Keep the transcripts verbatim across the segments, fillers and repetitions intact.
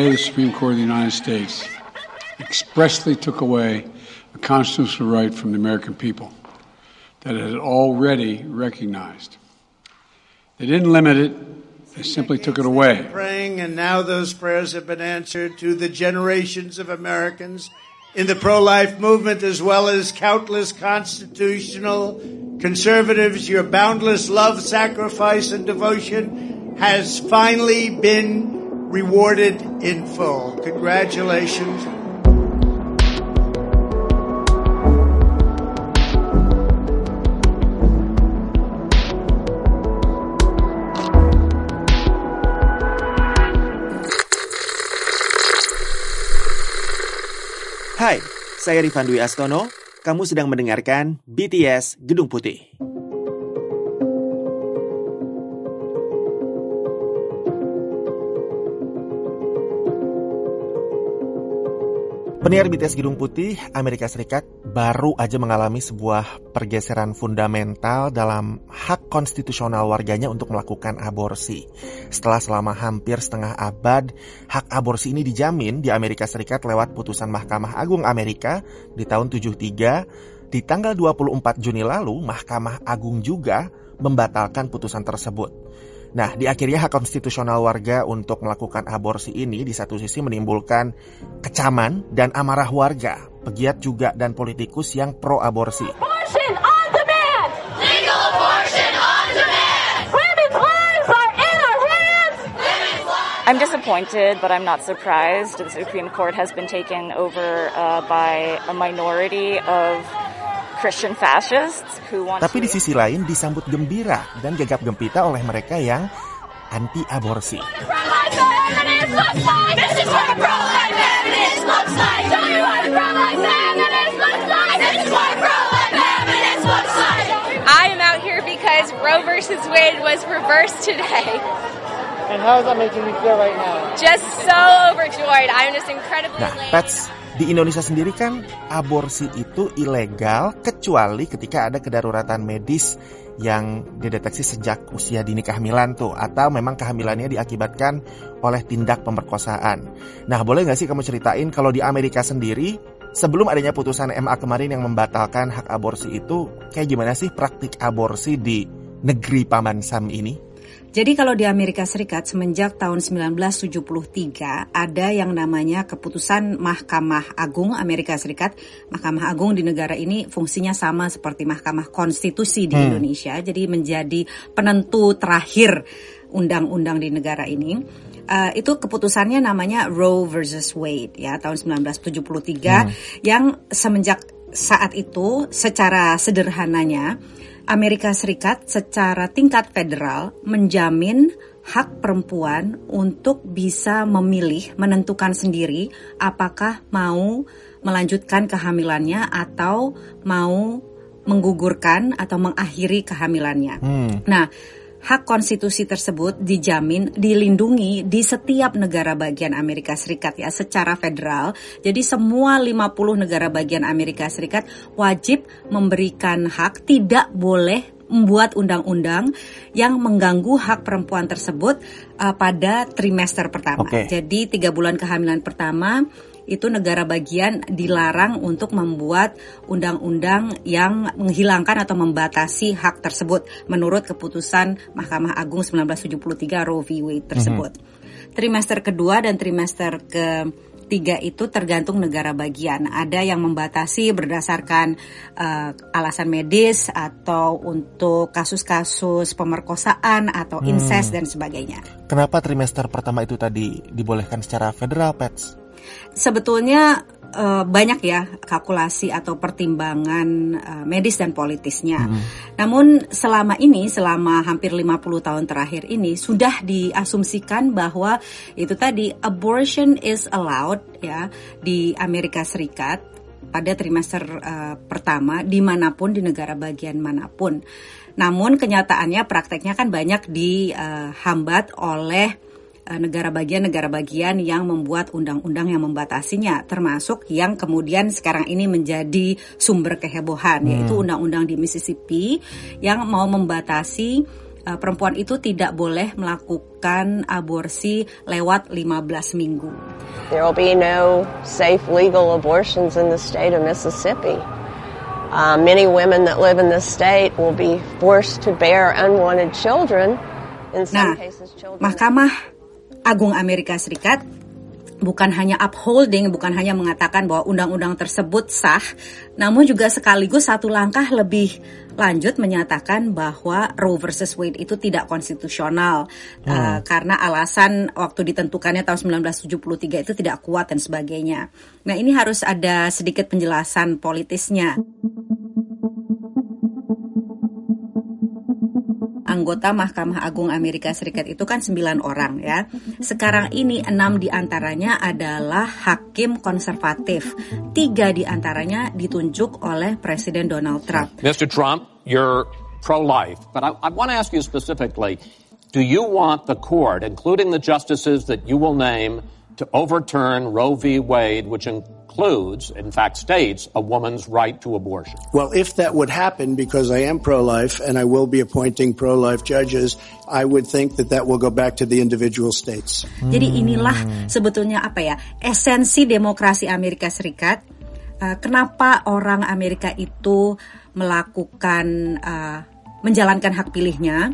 day the Supreme Court of the United States expressly took away a constitutional right from the American people that it had already recognized. They didn't limit it, they simply took it away. Praying, and now those prayers have been answered to the generations of Americans in the pro-life movement, as well as countless constitutional conservatives. Your boundless love, sacrifice, and devotion has finally been rewarded in full. Congratulations. Hai, saya Rifan Dwi Astono. Kamu sedang mendengarkan B T S Gedung Putih. Penyiar B T S Gedung Putih, Amerika Serikat baru aja mengalami sebuah pergeseran fundamental dalam hak konstitusional warganya untuk melakukan aborsi. Setelah selama hampir setengah abad, hak aborsi ini dijamin di Amerika Serikat lewat putusan Mahkamah Agung Amerika di tahun tujuh puluh tiga. Di tanggal dua puluh empat Juni lalu, Mahkamah Agung juga membatalkan putusan tersebut. Nah, di akhirnya hak konstitusional warga untuk melakukan aborsi ini di satu sisi menimbulkan kecaman dan amarah warga, pegiat juga dan politikus yang pro-aborsi. Abortion on demand! Legal abortion on demand! Women's lives are in our hands! I'm disappointed, but I'm not surprised. The Supreme Court has been taken over uh, by a minority of Christian fascists who want Tapi to... di sisi lain disambut gembira dan gegap gempita oleh mereka yang anti-aborsi. I am out here because Roe versus Wade was reversed today. And how is that making you feel right now? Just so overjoyed. I'm just incredibly Nah, elated. Pets, di Indonesia sendiri kan aborsi itu ilegal kecuali ketika ada kedaruratan medis yang dideteksi sejak usia dini kehamilan tuh, atau memang kehamilannya diakibatkan oleh tindak pemerkosaan. Nah, boleh nggak sih kamu ceritain kalau di Amerika sendiri sebelum adanya putusan M A kemarin yang membatalkan hak aborsi itu, kayak gimana sih praktik aborsi di negeri Paman Sam ini? Jadi kalau di Amerika Serikat semenjak tahun sembilan belas tujuh puluh tiga ada yang namanya keputusan Mahkamah Agung Amerika Serikat. Mahkamah Agung di negara ini fungsinya sama seperti Mahkamah Konstitusi di hmm. Indonesia. Jadi menjadi penentu terakhir undang-undang di negara ini. Uh, itu keputusannya namanya Roe versus Wade ya tahun sembilan belas tujuh puluh tiga hmm. yang semenjak saat itu secara sederhananya Amerika Serikat secara tingkat federal menjamin hak perempuan untuk bisa memilih, menentukan sendiri apakah mau melanjutkan kehamilannya atau mau menggugurkan atau mengakhiri kehamilannya. Hmm. Nah, hak konstitusi tersebut dijamin, dilindungi di setiap negara bagian Amerika Serikat ya secara federal. Jadi semua lima puluh negara bagian Amerika Serikat wajib memberikan hak, tidak boleh membuat undang-undang yang mengganggu hak perempuan tersebut uh, pada trimester pertama. Okay. Jadi tiga bulan kehamilan pertama itu negara bagian dilarang untuk membuat undang-undang yang menghilangkan atau membatasi hak tersebut menurut keputusan Mahkamah Agung sembilan belas tujuh puluh tiga Roe v. Wade tersebut. Mm-hmm. Trimester kedua dan trimester ketiga itu tergantung negara bagian. Ada yang membatasi berdasarkan uh, alasan medis atau untuk kasus-kasus pemerkosaan atau incest hmm. dan sebagainya. Kenapa trimester pertama itu tadi dibolehkan secara federal, Pets? Sebetulnya uh, banyak ya kalkulasi atau pertimbangan uh, medis dan politisnya. Mm-hmm. Namun selama ini, selama hampir lima puluh tahun terakhir ini sudah diasumsikan bahwa itu tadi abortion is allowed ya di Amerika Serikat pada trimester uh, pertama dimanapun di negara bagian manapun. Namun kenyataannya prakteknya kan banyak dihambat uh, oleh negara bagian-negara bagian yang membuat undang-undang yang membatasinya, termasuk yang kemudian sekarang ini menjadi sumber kehebohan, hmm. yaitu undang-undang di Mississippi yang mau membatasi uh, perempuan itu tidak boleh melakukan aborsi lewat lima belas minggu. There will be no safe legal abortions in the state of Mississippi. Uh, many women that live in the state will be forced to bear unwanted children. In some nah, cases, children. Mahkamah Agung Amerika Serikat bukan hanya upholding, bukan hanya mengatakan bahwa undang-undang tersebut sah, namun juga sekaligus satu langkah lebih lanjut menyatakan bahwa Roe versus Wade itu tidak konstitusional hmm. uh, karena alasan waktu ditentukannya tahun sembilan belas tujuh puluh tiga itu tidak kuat dan sebagainya. Nah, ini harus ada sedikit penjelasan politisnya. Anggota Mahkamah Agung Amerika Serikat itu kan sembilan orang ya. Sekarang ini enam diantaranya adalah hakim konservatif. Tiga diantaranya ditunjuk oleh Presiden Donald Trump. Mister Trump, you're pro-life, but I, I want to ask you specifically, do you want the court, including the justices that you will name, to overturn Roe v. Wade, which includes, in fact, states a woman's right to abortion? Well, if that would happen, because I am pro-life and I will be appointing pro-life judges, I would think that that will go back to the individual states. Hmm. Jadi inilah sebetulnya apa ya, esensi demokrasi Amerika Serikat. Uh, kenapa orang Amerika itu melakukan, uh, menjalankan hak pilihnya,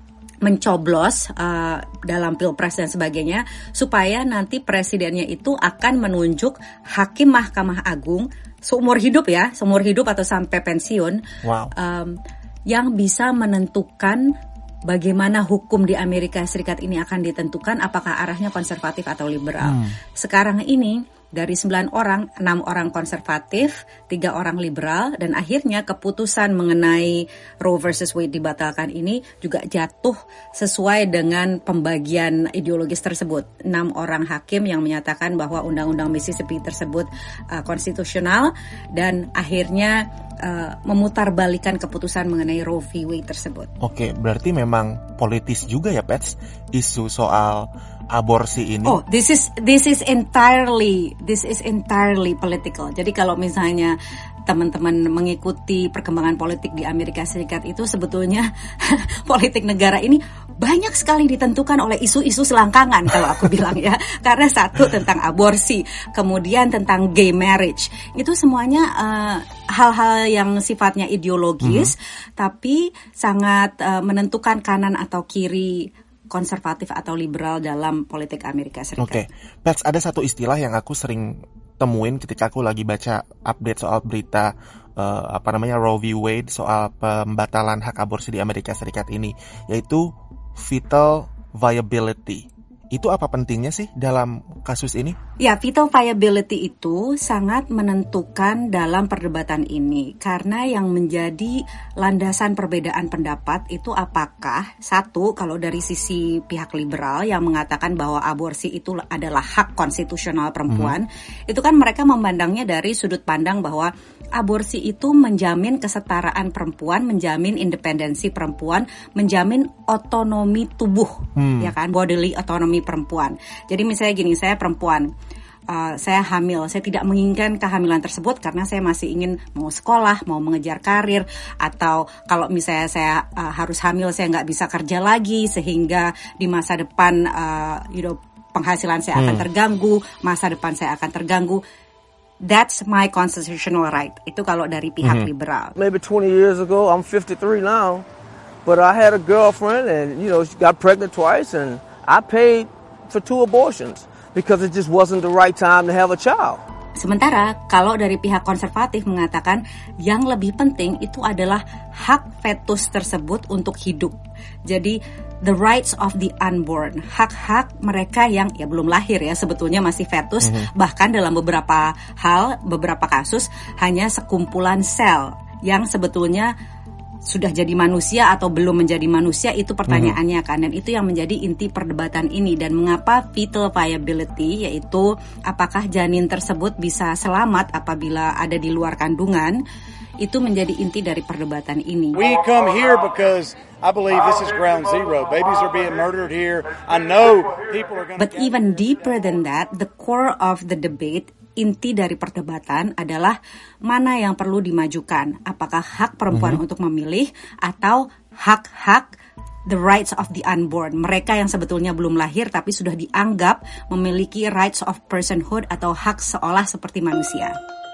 mencoblos uh, dalam pilpres dan sebagainya, supaya nanti presidennya itu akan menunjuk hakim Mahkamah Agung seumur hidup ya, seumur hidup atau sampai pensiun, wow. um, yang bisa menentukan bagaimana hukum di Amerika Serikat ini akan ditentukan, apakah arahnya konservatif atau liberal. Hmm. Sekarang ini dari sembilan orang, enam orang konservatif, tiga orang liberal, dan akhirnya keputusan mengenai Roe versus Wade dibatalkan ini juga jatuh sesuai dengan pembagian ideologis tersebut. Enam orang hakim yang menyatakan bahwa undang-undang Mississippi tersebut uh, konstitusional, dan akhirnya uh, memutarbalikan keputusan mengenai Roe v. Wade tersebut. Oke, berarti memang politis juga ya, Pets, isu soal aborsi ini. Oh, this is this is entirely this is entirely political. Jadi kalau misalnya teman-teman mengikuti perkembangan politik di Amerika Serikat itu sebetulnya politik negara ini banyak sekali ditentukan oleh isu-isu selangkangan kalau aku bilang ya. Karena satu tentang aborsi, kemudian tentang gay marriage. Itu semuanya uh, hal-hal yang sifatnya ideologis, mm-hmm. tapi sangat uh, menentukan kanan atau kiri, konservatif atau liberal dalam politik Amerika Serikat. Oke, okay. Pets, ada satu istilah yang aku sering temuin ketika aku lagi baca update soal berita uh, apa namanya Roe v. Wade soal pembatalan hak aborsi di Amerika Serikat ini, yaitu fetal viability. Itu apa pentingnya sih dalam kasus ini? Ya, fetal viability itu sangat menentukan dalam perdebatan ini. Karena yang menjadi landasan perbedaan pendapat itu apakah, satu, kalau dari sisi pihak liberal yang mengatakan bahwa aborsi itu adalah hak konstitusional perempuan, hmm. itu kan mereka memandangnya dari sudut pandang bahwa aborsi itu menjamin kesetaraan perempuan, menjamin independensi perempuan, menjamin otonomi tubuh, hmm. ya kan, bodily autonomy perempuan. Jadi misalnya gini, saya perempuan, uh, saya hamil, saya tidak menginginkan kehamilan tersebut karena saya masih ingin mau sekolah, mau mengejar karir, atau kalau misalnya saya uh, harus hamil, saya nggak bisa kerja lagi sehingga di masa depan, uh, you know, penghasilan saya akan hmm. terganggu, masa depan saya akan terganggu. That's my constitutional right. Itu kalau dari pihak mm-hmm. liberal. Maybe twenty years ago, I'm fifty-three now, but I had a girlfriend and, you know, she got pregnant twice and I paid for two abortions because it just wasn't the right time to have a child. Sementara kalau dari pihak konservatif mengatakan yang lebih penting itu adalah hak fetus tersebut untuk hidup. Jadi the rights of the unborn, hak-hak mereka yang ya belum lahir ya, sebetulnya masih fetus, mm-hmm. bahkan dalam beberapa hal, beberapa kasus hanya sekumpulan sel yang sebetulnya sudah jadi manusia atau belum menjadi manusia, itu pertanyaannya kan, dan itu yang menjadi inti perdebatan ini. Dan mengapa fetal viability, yaitu apakah janin tersebut bisa selamat apabila ada di luar kandungan, itu menjadi inti dari perdebatan ini. We come here because I believe this is ground zero. Babies are being murdered here. I know people are going to. But even deeper than that, the core of the debate, inti dari perdebatan adalah mana yang perlu dimajukan. Apakah hak perempuan mm-hmm. untuk memilih atau hak-hak the rights of the unborn. Mereka yang sebetulnya belum lahir tapi sudah dianggap memiliki rights of personhood atau hak seolah seperti manusia.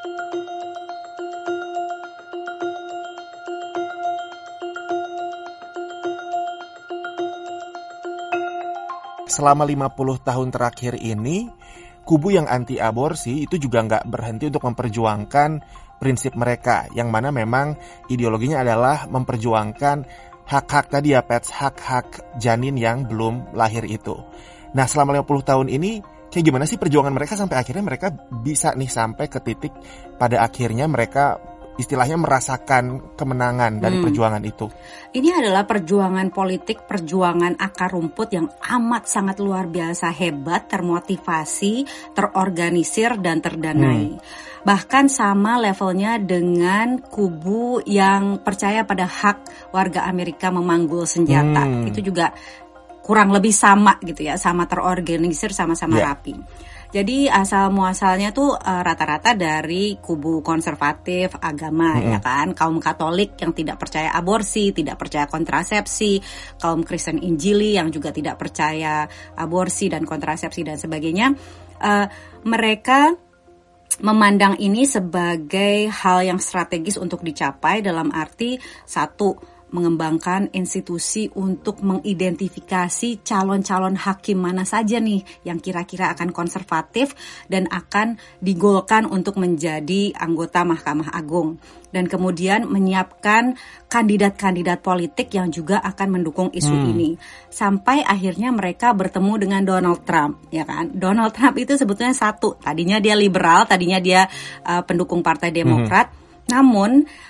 Selama lima puluh tahun terakhir ini, kubu yang anti-aborsi itu juga nggak berhenti untuk memperjuangkan prinsip mereka, yang mana memang ideologinya adalah memperjuangkan hak-hak tadi ya, Pets, hak-hak janin yang belum lahir itu. Nah, selama lima puluh tahun ini, kayak gimana sih perjuangan mereka sampai akhirnya mereka bisa nih sampai ke titik pada akhirnya mereka istilahnya merasakan kemenangan dari hmm. perjuangan itu. Ini adalah perjuangan politik, perjuangan akar rumput yang amat sangat luar biasa hebat, termotivasi, terorganisir, dan terdanai. Hmm. Bahkan sama levelnya dengan kubu yang percaya pada hak warga Amerika memanggul senjata. Hmm. Itu juga kurang lebih sama gitu ya, sama terorganisir, sama-sama yeah. rapi. Jadi asal muasalnya tuh uh, rata-rata dari kubu konservatif agama, mm-hmm. ya kan, kaum Katolik yang tidak percaya aborsi, tidak percaya kontrasepsi, kaum Kristen Injili yang juga tidak percaya aborsi dan kontrasepsi dan sebagainya. Uh, mereka memandang ini sebagai hal yang strategis untuk dicapai dalam arti satu, mengembangkan institusi untuk mengidentifikasi calon-calon hakim mana saja nih yang kira-kira akan konservatif dan akan digolkan untuk menjadi anggota Mahkamah Agung. Dan kemudian menyiapkan kandidat-kandidat politik yang juga akan mendukung isu hmm. ini. Sampai akhirnya mereka bertemu dengan Donald Trump, ya kan? Donald Trump itu sebetulnya satu, tadinya dia liberal, tadinya dia uh, pendukung Partai Demokrat, hmm. namun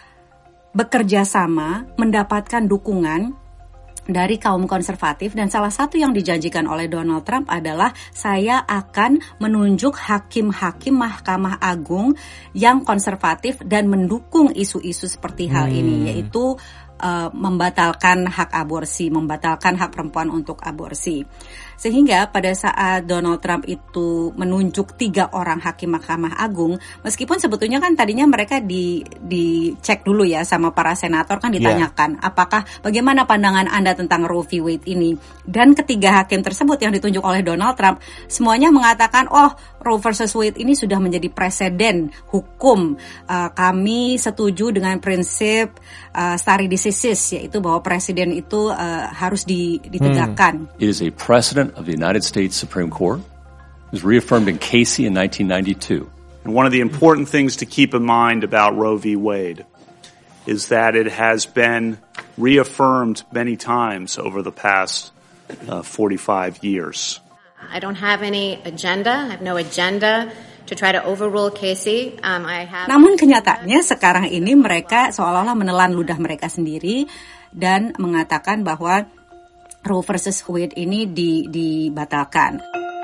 bekerja sama mendapatkan dukungan dari kaum konservatif, dan salah satu yang dijanjikan oleh Donald Trump adalah saya akan menunjuk hakim-hakim Mahkamah Agung yang konservatif dan mendukung isu-isu seperti hal hmm. ini, yaitu uh, membatalkan hak aborsi, membatalkan hak perempuan untuk aborsi. Sehingga pada saat Donald Trump itu menunjuk tiga orang hakim Mahkamah Agung, meskipun sebetulnya kan tadinya mereka di dicek dulu ya sama para senator, kan ditanyakan yeah. apakah bagaimana pandangan Anda tentang Roe v. Wade ini. Dan ketiga hakim tersebut yang ditunjuk oleh Donald Trump semuanya mengatakan, oh, Roe versus Wade ini sudah menjadi presiden hukum. Uh, kami setuju dengan prinsip uh, stare decisis, yaitu bahwa presiden itu uh, harus di, ditegakkan. Hmm. It is a precedent of the United States Supreme Court. It was reaffirmed in Casey in nineteen ninety-two. And one of the important things to keep in mind about Roe v. Wade is that it has been reaffirmed many times over the past uh, forty-five years. I don't have any agenda. I have no agenda to try to overrule Casey. Um, I have... Namun kenyataannya sekarang ini mereka seolah-olah menelan ludah mereka sendiri dan mengatakan bahwa Roe versus Wade ini di, dibatalkan.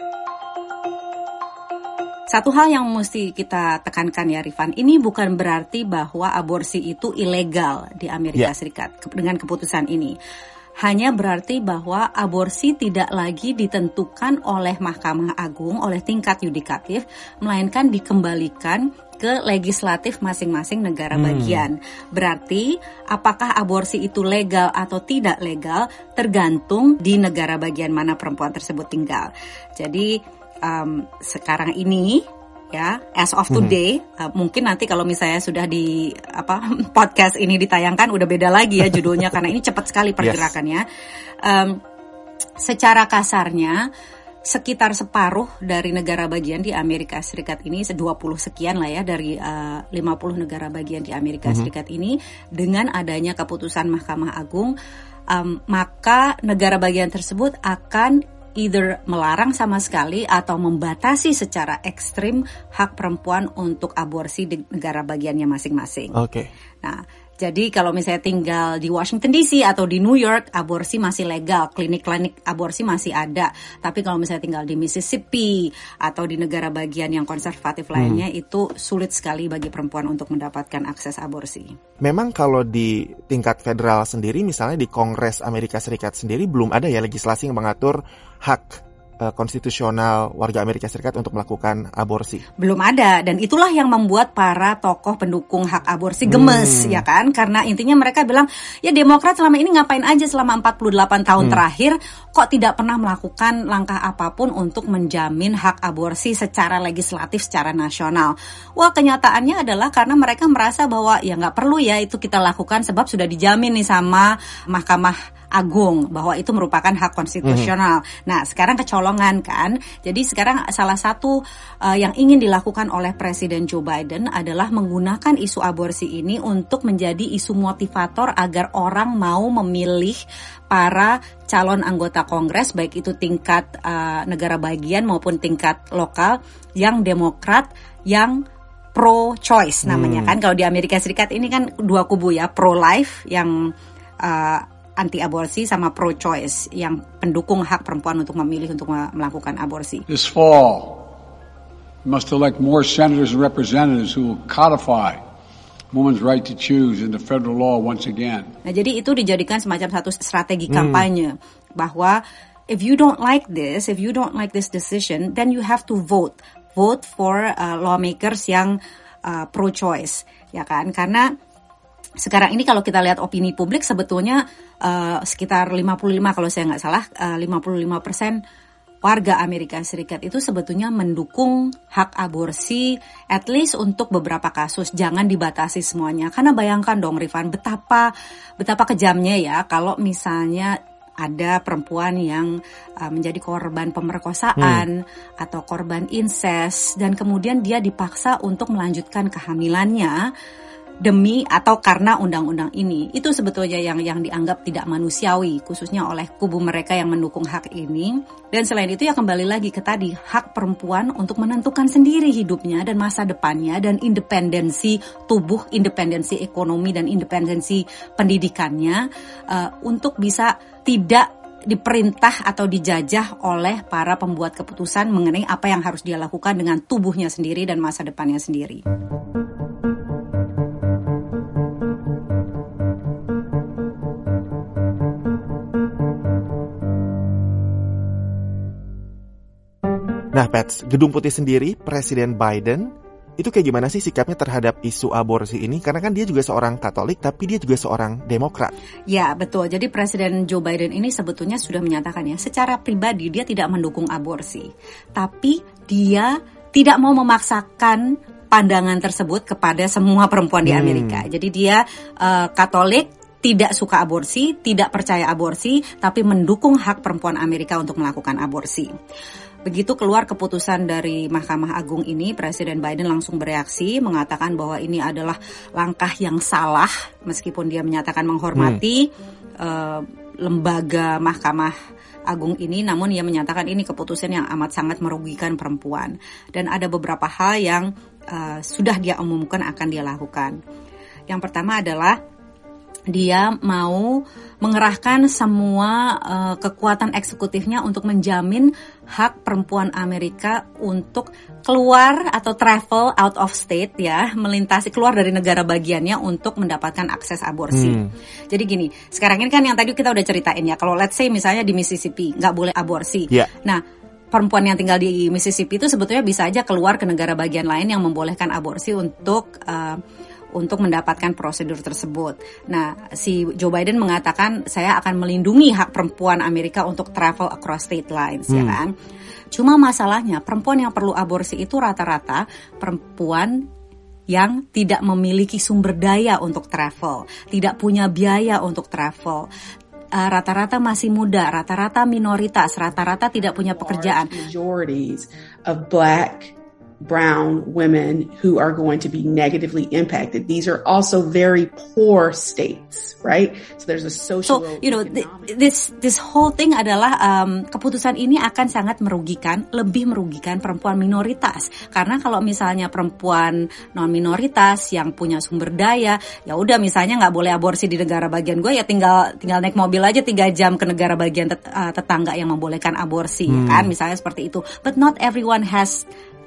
Satu hal yang mesti kita tekankan ya Rifan, ini bukan berarti bahwa aborsi itu ilegal di Amerika yeah. Serikat dengan keputusan ini. Hanya berarti bahwa aborsi tidak lagi ditentukan oleh Mahkamah Agung, oleh tingkat yudikatif, melainkan dikembalikan ke legislatif masing-masing negara hmm. bagian. Berarti apakah aborsi itu legal atau tidak legal tergantung di negara bagian mana perempuan tersebut tinggal. Jadi um, sekarang ini ya, as of today, hmm. uh, mungkin nanti kalau misalnya sudah di apa podcast ini ditayangkan udah beda lagi ya judulnya karena ini cepat sekali pergerakannya. Yes. Um, secara kasarnya sekitar separuh dari negara bagian di Amerika Serikat ini, dua puluh sekian lah ya dari uh, lima puluh negara bagian di Amerika mm-hmm. Serikat ini, dengan adanya keputusan Mahkamah Agung, um, maka negara bagian tersebut akan either melarang sama sekali atau membatasi secara ekstrim hak perempuan untuk aborsi di negara bagiannya masing-masing. Oke. Okay. Nah, jadi kalau misalnya tinggal di Washington D C atau di New York, aborsi masih legal, klinik-klinik aborsi masih ada. Tapi kalau misalnya tinggal di Mississippi atau di negara bagian yang konservatif lainnya, hmm. itu sulit sekali bagi perempuan untuk mendapatkan akses aborsi. Memang kalau di tingkat federal sendiri, misalnya di Kongres Amerika Serikat sendiri, belum ada ya legislasi yang mengatur hak uh, konstitusional warga Amerika Serikat untuk melakukan aborsi. Belum ada, dan itulah yang membuat para tokoh pendukung hak aborsi gemes, hmm. ya kan? Karena intinya mereka bilang, ya Demokrat selama ini ngapain aja selama empat puluh delapan tahun hmm. terakhir, kok tidak pernah melakukan langkah apapun untuk menjamin hak aborsi secara legislatif, secara nasional. Wah, kenyataannya adalah karena mereka merasa bahwa ya nggak perlu ya itu kita lakukan sebab sudah dijamin nih sama Mahkamah Agung bahwa itu merupakan hak konstitusional. Mm-hmm. Nah, sekarang kecolongan kan. Jadi sekarang salah satu uh, yang ingin dilakukan oleh Presiden Joe Biden adalah menggunakan isu aborsi ini untuk menjadi isu motivator agar orang mau memilih para calon anggota Kongres, baik itu tingkat uh, negara bagian maupun tingkat lokal, yang Demokrat, yang pro-choice namanya hmm. kan. Kalau di Amerika Serikat ini kan dua kubu ya, pro-life yang uh, anti-aborsi sama pro-choice yang pendukung hak perempuan untuk memilih untuk melakukan aborsi. This fall, we must elect more senators and representatives who will codify women's right to choose in the federal law once again. Nah, jadi itu dijadikan semacam satu strategi kampanye hmm. bahwa if you don't like this, if you don't like this decision, then you have to vote. Vote for uh, lawmakers yang uh, pro-choice, ya kan? Karena sekarang ini kalau kita lihat opini publik sebetulnya uh, sekitar lima puluh lima kalau saya nggak salah uh, lima puluh lima persen warga Amerika Serikat itu sebetulnya mendukung hak aborsi at least untuk beberapa kasus, jangan dibatasi semuanya. Karena bayangkan dong Rifan, betapa betapa kejamnya ya kalau misalnya ada perempuan yang uh, menjadi korban pemerkosaan hmm. atau korban incest dan kemudian dia dipaksa untuk melanjutkan kehamilannya demi atau karena undang-undang ini. Itu sebetulnya yang yang dianggap tidak manusiawi, khususnya oleh kubu mereka yang mendukung hak ini. Dan selain itu ya kembali lagi ke tadi, hak perempuan untuk menentukan sendiri hidupnya dan masa depannya, dan independensi tubuh, independensi ekonomi, dan independensi pendidikannya uh, untuk bisa tidak diperintah atau dijajah oleh para pembuat keputusan mengenai apa yang harus dia lakukan dengan tubuhnya sendiri dan masa depannya sendiri. Nah, Pets, Gedung Putih sendiri, Presiden Biden, itu kayak gimana sih sikapnya terhadap isu aborsi ini? Karena kan dia juga seorang Katolik, tapi dia juga seorang Demokrat. Ya, betul. Jadi Presiden Joe Biden ini sebetulnya sudah menyatakan ya, secara pribadi dia tidak mendukung aborsi. Tapi dia tidak mau memaksakan pandangan tersebut kepada semua perempuan di Amerika. Hmm. Jadi dia uh, Katolik, tidak suka aborsi, tidak percaya aborsi, tapi mendukung hak perempuan Amerika untuk melakukan aborsi. Begitu keluar keputusan dari Mahkamah Agung ini, Presiden Biden langsung bereaksi, mengatakan bahwa ini adalah langkah yang salah, meskipun dia menyatakan menghormati hmm. uh, lembaga Mahkamah Agung ini, namun ia menyatakan ini keputusan yang amat sangat merugikan perempuan. Dan ada beberapa hal yang uh, sudah dia umumkan akan dia lakukan. Yang pertama adalah dia mau mengerahkan semua uh, kekuatan eksekutifnya untuk menjamin hak perempuan Amerika untuk keluar atau travel out of state ya, melintasi keluar dari negara bagiannya untuk mendapatkan akses aborsi. Hmm. Jadi gini, sekarang ini kan yang tadi kita udah ceritain ya, kalau let's say misalnya di Mississippi nggak boleh aborsi. Yeah. Nah, perempuan yang tinggal di Mississippi itu sebetulnya bisa aja keluar ke negara bagian lain yang membolehkan aborsi untuk uh, untuk mendapatkan prosedur tersebut. Nah, si Joe Biden mengatakan saya akan melindungi hak perempuan Amerika untuk travel across state lines, hmm. ya kan? Cuma masalahnya perempuan yang perlu aborsi itu rata-rata perempuan yang tidak memiliki sumber daya untuk travel, tidak punya biaya untuk travel. Uh, rata-rata masih muda, rata-rata minoritas, rata-rata tidak punya pekerjaan. Majorities of black brown women who are going to be negatively impacted. These are also very poor states, right? So there's a social. So, you know, th- this this whole thing adalah um, keputusan ini akan sangat merugikan, lebih merugikan perempuan minoritas. Karena kalau misalnya perempuan non minoritas yang punya sumber daya, ya udah misalnya nggak boleh aborsi di negara bagian gue, ya tinggal tinggal naik mobil aja tiga jam ke negara bagian tet- uh, tetangga yang membolehkan aborsi, hmm. ya kan? Misalnya seperti itu. But not everyone has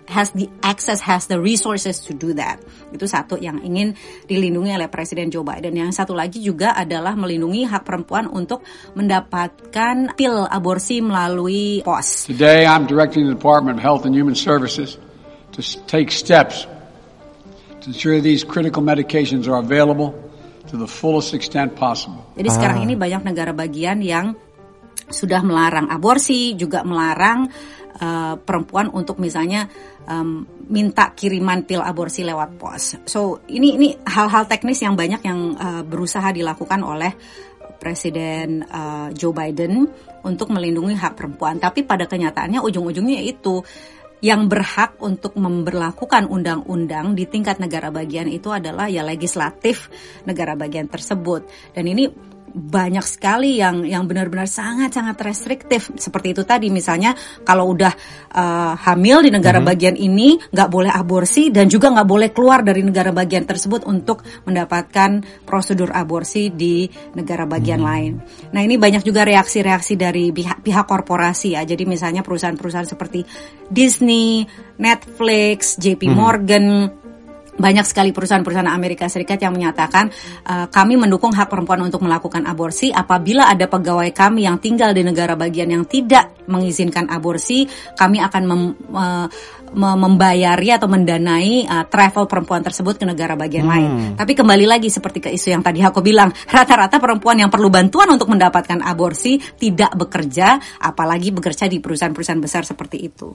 has the access, has the resources to do that. Itu satu yang ingin dilindungi oleh Presiden Joe Biden. Yang satu lagi juga adalah melindungi hak perempuan untuk mendapatkan pil aborsi melalui pos. Today I'm directing the Department of Health and Human Services to take steps to ensure these critical medications are available to the fullest extent possible. Jadi ah. sekarang ini banyak negara bagian yang sudah melarang aborsi, juga melarang uh, perempuan untuk misalnya um, minta kiriman pil aborsi lewat pos. So ini ini hal-hal teknis yang banyak yang uh, berusaha dilakukan oleh Presiden uh, Joe Biden untuk melindungi hak perempuan. Tapi pada kenyataannya ujung-ujungnya itu yang berhak untuk memberlakukan undang-undang di tingkat negara bagian itu adalah ya legislatif negara bagian tersebut. Dan ini banyak sekali yang yang benar-benar sangat-sangat restriktif seperti itu tadi, misalnya kalau udah uh, hamil di negara mm-hmm. bagian ini nggak boleh aborsi dan juga nggak boleh keluar dari negara bagian tersebut untuk mendapatkan prosedur aborsi di negara bagian mm-hmm. lain. Nah ini banyak juga reaksi-reaksi dari pihak pihak korporasi ya, jadi misalnya perusahaan-perusahaan seperti Disney, Netflix, J P Morgan. Mm-hmm. Banyak sekali perusahaan-perusahaan Amerika Serikat yang menyatakan uh, kami mendukung hak perempuan untuk melakukan aborsi apabila ada pegawai kami yang tinggal di negara bagian yang tidak mengizinkan aborsi, kami akan mem, uh, membayari atau mendanai uh, travel perempuan tersebut ke negara bagian hmm. lain. Tapi kembali lagi seperti ke isu yang tadi aku bilang, rata-rata perempuan yang perlu bantuan untuk mendapatkan aborsi tidak bekerja, apalagi bekerja di perusahaan-perusahaan besar seperti itu.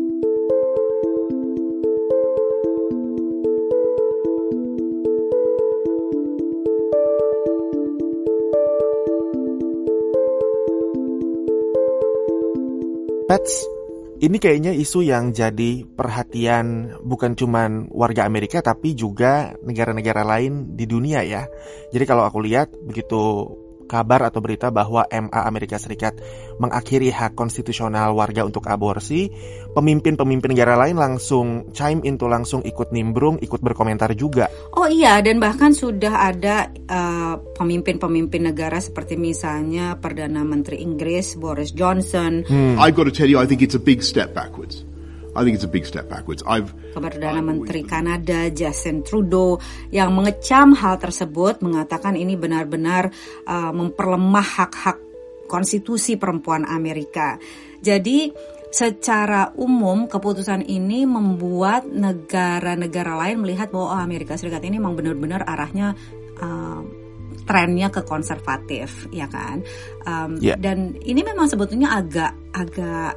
Pets, ini kayaknya isu yang jadi perhatian bukan cuma warga Amerika tapi juga negara-negara lain di dunia ya. Jadi kalau aku lihat begitu kabar atau berita bahwa M A Amerika Serikat mengakhiri hak konstitusional warga untuk aborsi, pemimpin-pemimpin negara lain langsung chime in tuh, langsung ikut nimbrung, ikut berkomentar juga. Oh iya, dan bahkan sudah ada uh, pemimpin-pemimpin negara seperti misalnya Perdana Menteri Inggris Boris Johnson. Hmm. I've got to tell you, I think it's a big step backwards. I think it's a big step backwards. I've Perdana Menteri Kanada Justin Trudeau yang mengecam hal tersebut, mengatakan ini benar-benar uh, memperlemah hak-hak konstitusi perempuan Amerika. Jadi secara umum keputusan ini membuat negara-negara lain melihat bahwa oh, Amerika Serikat ini memang benar-benar arahnya uh, trennya ke konservatif, ya kan? Um, yeah. Dan ini memang sebetulnya agak agak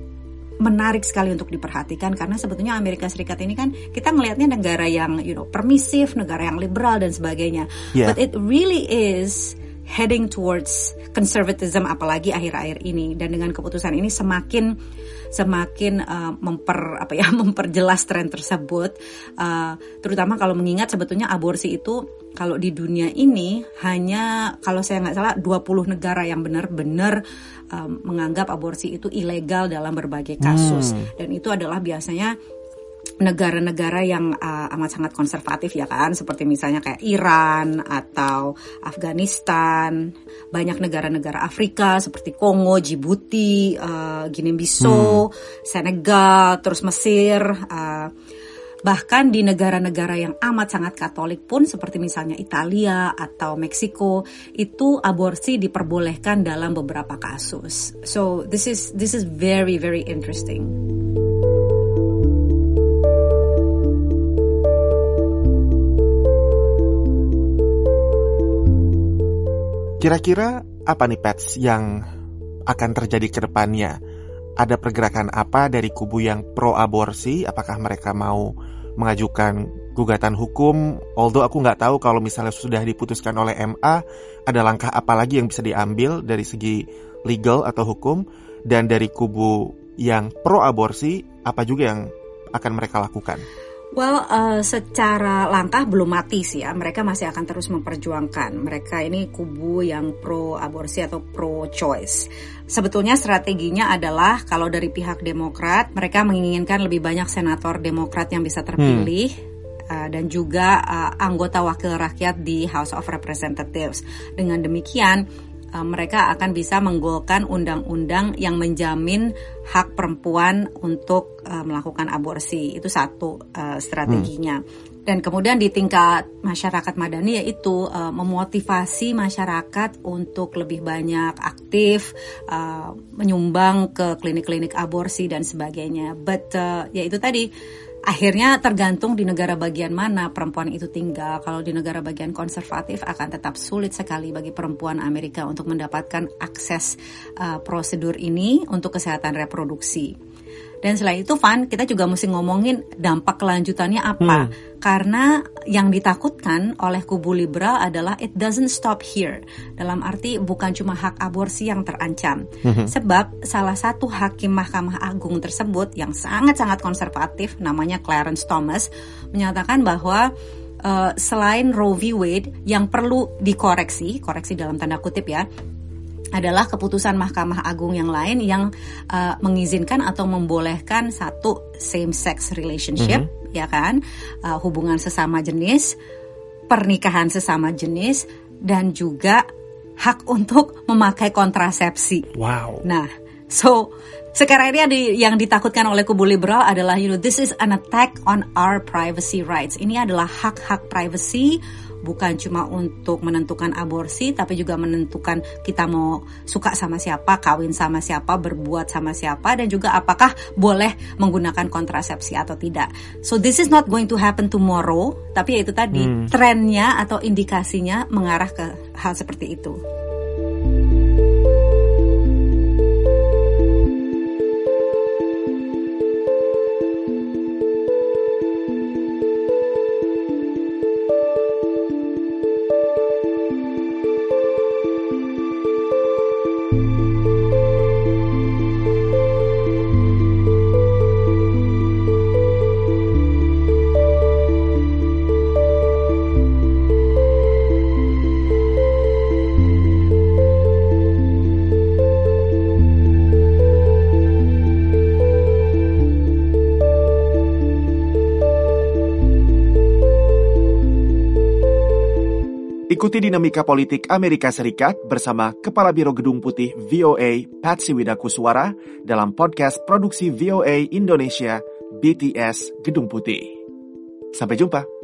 menarik sekali untuk diperhatikan karena sebetulnya Amerika Serikat ini kan kita ngelihatnya negara yang you know permisif, negara yang liberal dan sebagainya. Yeah. But it really is heading towards conservatism apalagi akhir-akhir ini, dan dengan keputusan ini semakin semakin uh, memper apa ya memperjelas tren tersebut, uh, terutama kalau mengingat sebetulnya aborsi itu kalau di dunia ini hanya kalau saya nggak salah dua puluh negara yang benar-benar um, menganggap aborsi itu ilegal dalam berbagai kasus, hmm. dan itu adalah biasanya negara-negara yang uh, amat sangat konservatif ya kan, seperti misalnya kayak Iran atau Afghanistan, banyak negara-negara Afrika seperti Kongo, Djibouti, uh, Guinea-Bissau, hmm. Senegal, terus Mesir, uh, bahkan di negara-negara yang amat sangat Katolik pun seperti misalnya Italia atau Meksiko, itu aborsi diperbolehkan dalam beberapa kasus. So this is this is very very interesting. Kira-kira apa nih Pets yang akan terjadi ke depannya? Ada pergerakan apa dari kubu yang pro-aborsi? Apakah mereka mau mengajukan gugatan hukum? Although aku nggak tahu kalau misalnya sudah diputuskan oleh M A, ada langkah apa lagi yang bisa diambil dari segi legal atau hukum? Dan dari kubu yang pro-aborsi, apa juga yang akan mereka lakukan? Well, uh, secara langkah belum mati sih ya. Mereka masih akan terus memperjuangkan. Mereka ini kubu yang pro-aborsi atau pro-choice. Sebetulnya strateginya adalah kalau dari pihak Demokrat, mereka menginginkan lebih banyak senator Demokrat yang bisa terpilih. Hmm. Uh, dan juga uh, anggota wakil rakyat di House of Representatives. Dengan demikian, uh, mereka akan bisa menggolkan undang-undang yang menjamin hak perempuan untuk uh, melakukan aborsi. Itu satu uh, strateginya. Hmm. Dan kemudian di tingkat masyarakat madani yaitu uh, memotivasi masyarakat untuk lebih banyak aktif, uh, menyumbang ke klinik-klinik aborsi dan sebagainya. But uh, ya itu tadi, akhirnya tergantung di negara bagian mana perempuan itu tinggal. Kalau di negara bagian konservatif akan tetap sulit sekali bagi perempuan Amerika untuk mendapatkan akses uh, prosedur ini untuk kesehatan reproduksi. Dan selain itu, Van, kita juga mesti ngomongin dampak kelanjutannya apa. Hmm. Karena yang ditakutkan oleh kubu liberal adalah it doesn't stop here. Dalam arti bukan cuma hak aborsi yang terancam. Hmm. Sebab salah satu hakim Mahkamah Agung tersebut yang sangat-sangat konservatif, namanya Clarence Thomas, menyatakan bahwa uh, selain Roe v. Wade yang perlu dikoreksi, koreksi dalam tanda kutip ya, adalah keputusan Mahkamah Agung yang lain yang uh, mengizinkan atau membolehkan satu same-sex relationship, mm-hmm. ya kan, uh, hubungan sesama jenis, pernikahan sesama jenis, dan juga hak untuk memakai kontrasepsi. Wow. Nah, so sekarang ini yang ditakutkan oleh kubu liberal adalah, you know, this is an attack on our privacy rights. Ini adalah hak-hak privacy. Bukan cuma untuk menentukan aborsi, tapi juga menentukan kita mau suka sama siapa, kawin sama siapa, berbuat sama siapa, dan juga apakah boleh menggunakan kontrasepsi atau tidak. So this is not going to happen tomorrow, tapi ya itu tadi, hmm. trennya atau indikasinya mengarah ke hal seperti itu. Ikuti dinamika politik Amerika Serikat bersama Kepala Biro Gedung Putih V O A, Patsy Widakuswara, dalam podcast produksi V O A Indonesia, B T S Gedung Putih. Sampai jumpa.